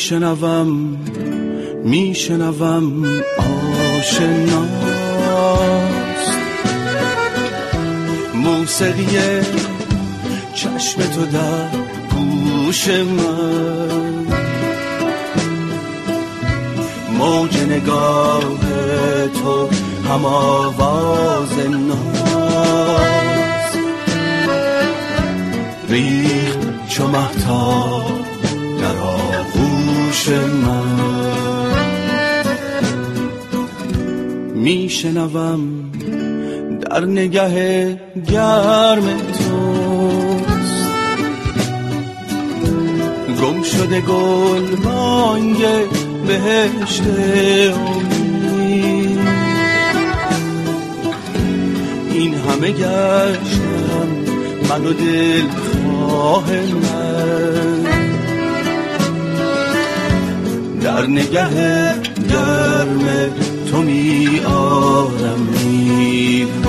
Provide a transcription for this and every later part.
میشنوم آشناست موسیقی چشم تو در گوش من، موج نگاه تو هم آواز ناز، ریخت چو مهتاب در آغوش من. میشنوم در نگه گرم توست، گم شده گل بانگ بهشت امید. این همه گشتم من و دلخواه من، در نگه گرم تو می آرمید.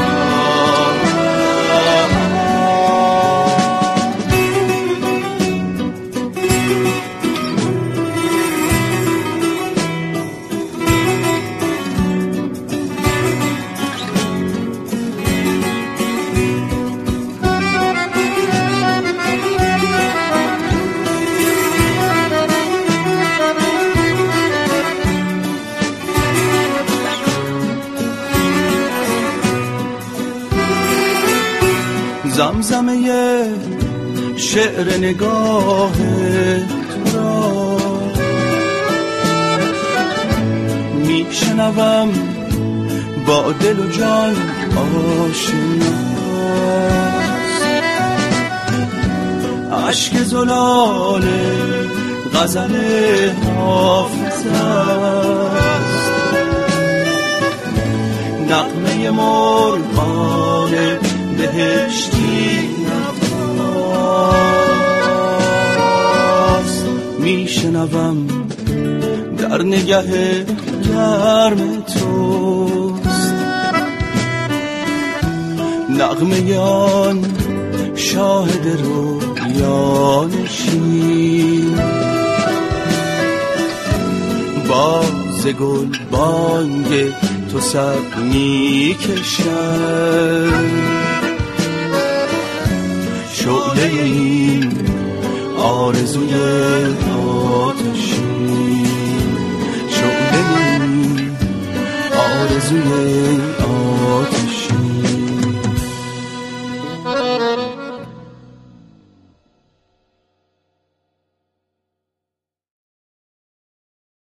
زمزمه شعر نگاه تو را میشنوم با دل و جان آشناست. اشک زلال غزل حافظ است، نغمه مرغان بهشتی نواست. میشنوم در نگه گرم توست، نغمه آن شاهد رویانشین. باز گل بانگ تو سر میکشد، شعله این آرزوی آتشین، شعله این آرزوی